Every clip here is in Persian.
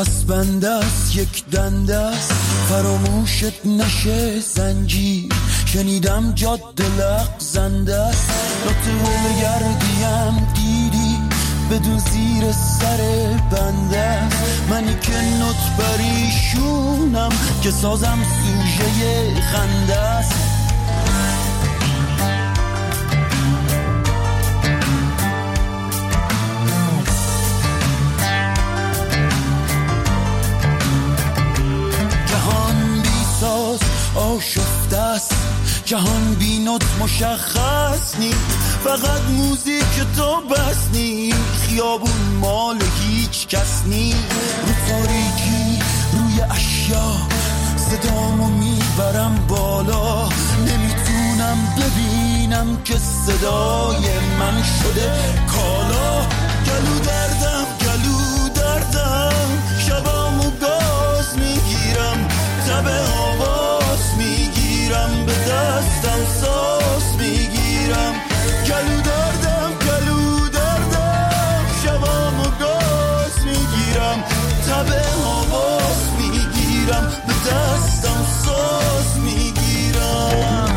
چسبنده است یک دنده است فراموشت نشه زنجیر شنیدم جاده لغزنده است نطول گردیم دیدی بدون زیر سر بنده است منی که نط بریشونم که سازم سوژه خنده است آشفته است جهان بی نوت مشخص نی فقط موزیک تو بس نی خیابون مال هیچ کس نی رو تاریکی روی اشیا صدامو میبرم بالا نمیتونم ببینم که صدای من شده کالا گلو دردم شبامو گاز میگیرم تب آواز میگیرم به دستم ساز میگیرم گلو دردم شبامو گاز میگیرم تب آواز میگیرم به دستم ساز میگیرم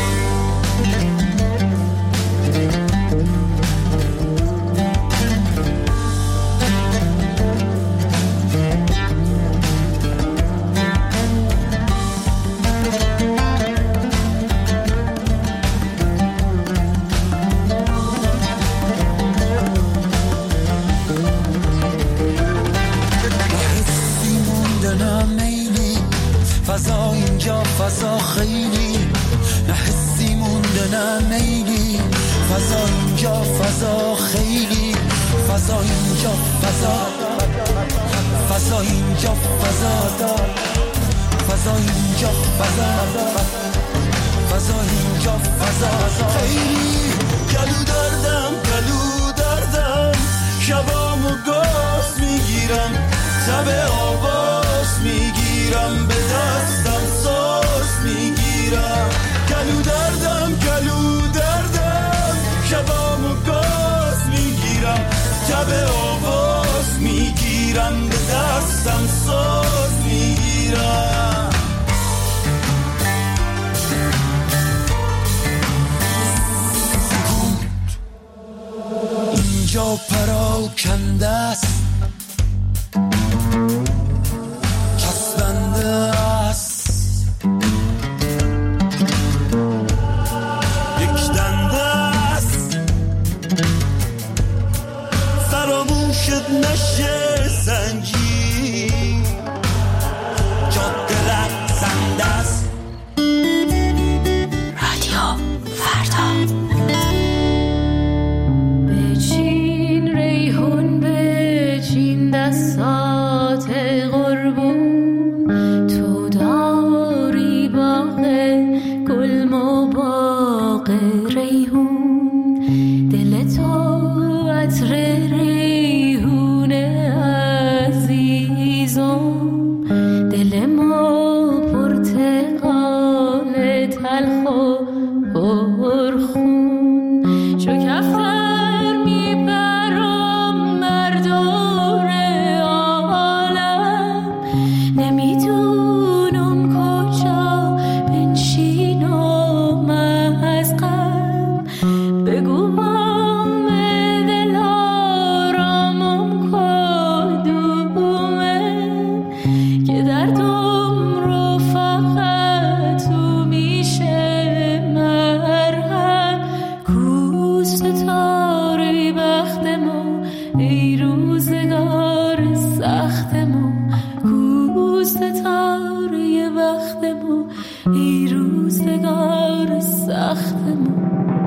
فضا اینجا فضا خیلی نه حسی مونده نه میلی فضا اینجا فضا خیلی فضا اینجا فضا اینجا فضا اینجا فضا اینجا فضا خیلی گلو دردم شبامو گاز میگیرم تب آواز میگیرم به دستم ساز میگیرم گلو دردم شبامو گاز میگیرم تب آواز میگیرم به دستم ساز میگیرم اینجا پراکنده است چسبنده است یک دنده است فراموشت نشه زنجیر جاده لغزنده است رادیو فردا بچین ریحون بچین دستات قربون تو داری باغ گل و باغ ریحون دل تو عطر ریحون عزیزم دل ما پرتقال تلخ و پرخون چو کفتر میپرم بر دور عالم نمیدونم کجا بنشینم از غم بگو بام دل آرامم کدومه که دردم رو فقط تو میشه مرهم کوست تاری بختمو ای روزگار سختمو کوست تاری بختمو ای روزگار سختمو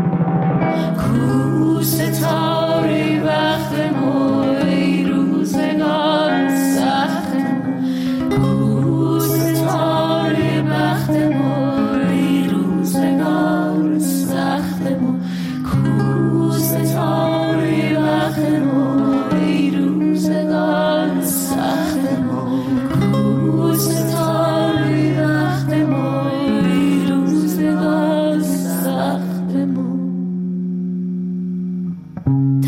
کوست تاری بختمو ای روزگار سختمو کوست تاری بختمو ای روزگار سختمو کوست تاری بختمو ای روزگار سختمو کوست تاری بختمو ای روزگار سختمو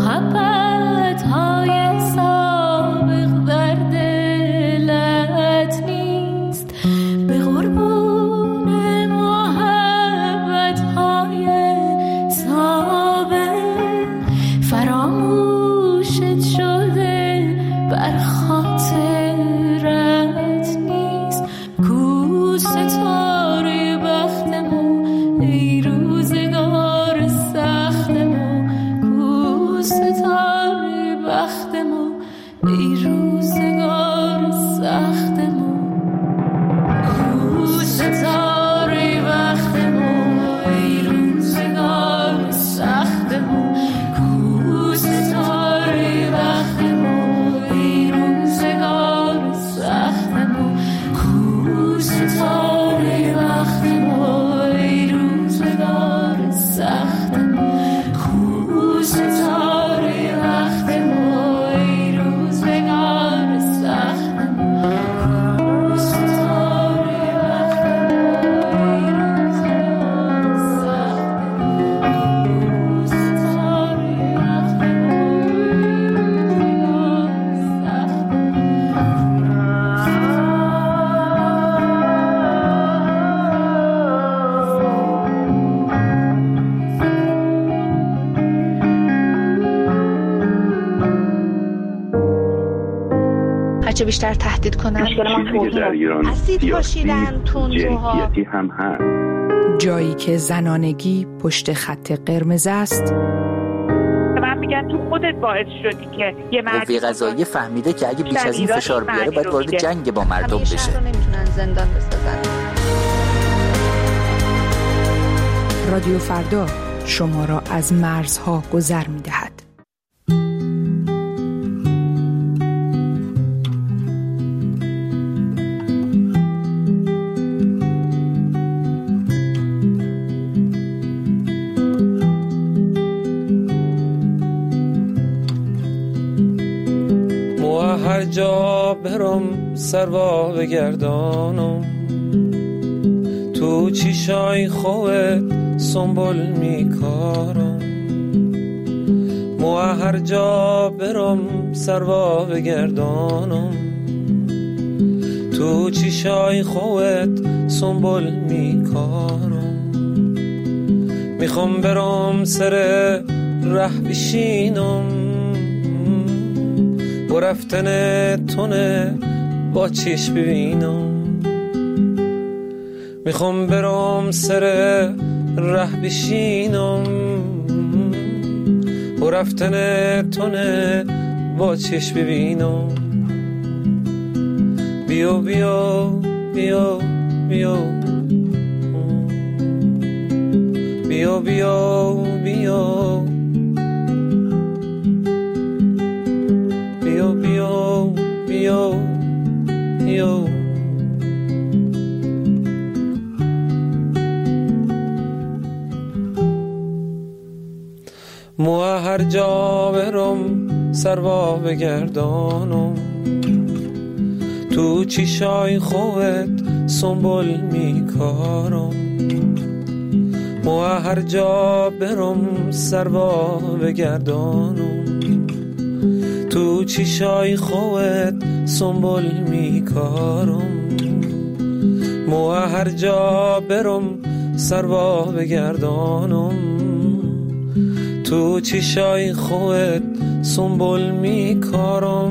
محبت های سابق در دلت نیست، به قربون محبت های سابق فراموشت شده بر خاطرت نیست. کو ستاره بختمو ای روزگار سختمو، کو ستاره بختمو ای روزگار سختمو، کو ستاره بختمو ای روزگار سختمو، کو ستاره بختمو ای روزگار سختمو، کو ستاره بختمو ای روزگار سختمو، کو ستاره بختمو ای روزگار سختمو، کو ستاره هرچه بیشتر تهدید کنن چیزی که در ایران اسید پاشیدن تندروها، جنسیتی هم هست. جایی که زنانگی پشت خط قرمز است. من میگن تو خودت باعث شدی که یه قوه قضاییه فهمیده که اگه بیش از این فشار بیاره باید وارد جنگ با مردم بشه. شهر رو نمیتونن زندان بسازن. رادیو فردا شما را از مرزها گذر می‌دهد. هر جا برم سروا بگردانم، تو چیشای خوت سنبول میکارم. مو هر جا برم سروا بگردانم، تو چیشای خوت سنبول میکارم. میخوام برم سر ره بشینم، و رفتن تونه با چشم ببینم. میخوام برم سر ره بشینم، و رفتن تونه با چشم ببینم. بیا بیا بیا بیا بیا بیا بیا بیا بیا بیا. مو هر جا برم سروا بگردانم، تو چیشای خوت سنبول میکارم. مو هر جا برم سروا بگردانم، تو چیشای خوت سنبول میکارم. مو هر جا برم سروا بگردانم، تو چیشای خوت سنبول میکارم.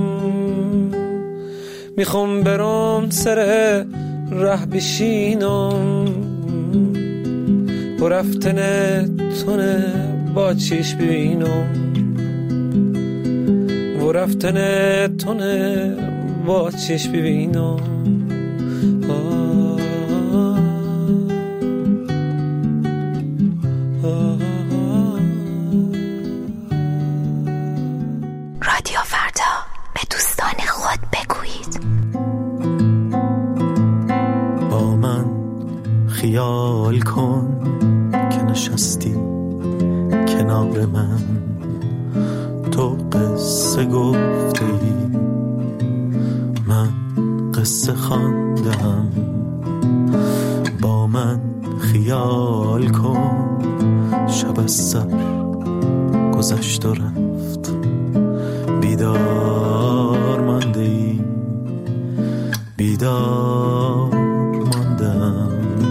میخوام برم سر ره بشینم، و رفتن تونه با چشم ببینم. و رفتن تونه با چشم ببینم. رادیو فردا، به دوستان خود بگویید. با من خیال کن که نشستی کنار من، تو قصه گفته ای من قصه خواندم. با من خیال کن شب از سر گذشت و رفت، بیدار مانده ای، بیدار ماندم.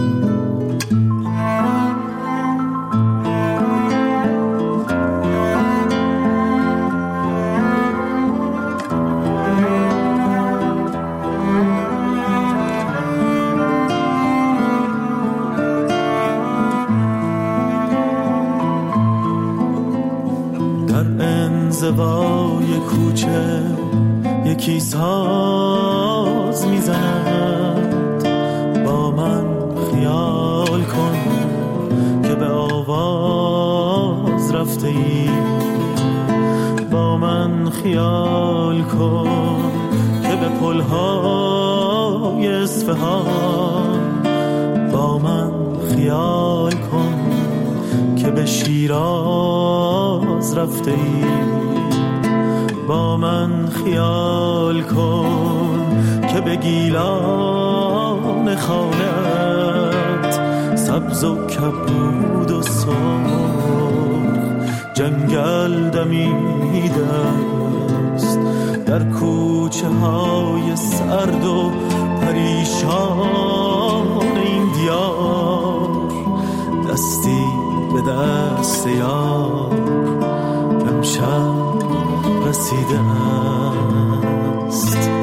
انزوای کوچه یکی ساز میزند، با من خیال کن که به آواز رفته ای، با من خیال کن که به پلهای اصفهان، با من خیال کن که به شیراز رفته ای، با من خیال کن که به گیلان خانت سبز و کبود و سرخ جنگل دمیده است، در کوچه های سرد و پریشان این دیار دستی به دست یار امشب رسیده است.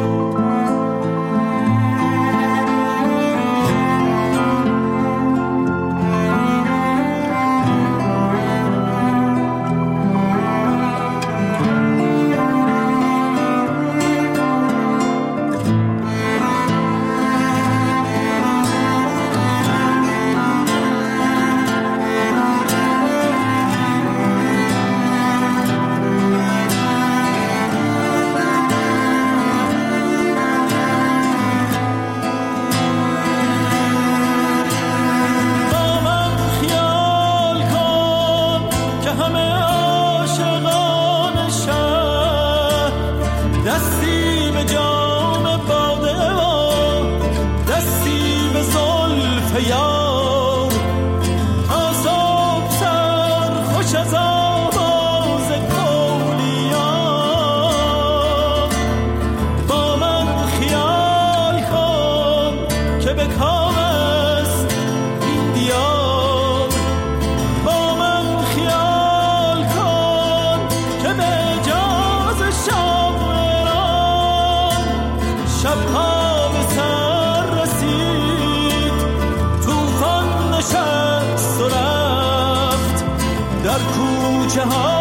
کوچه ها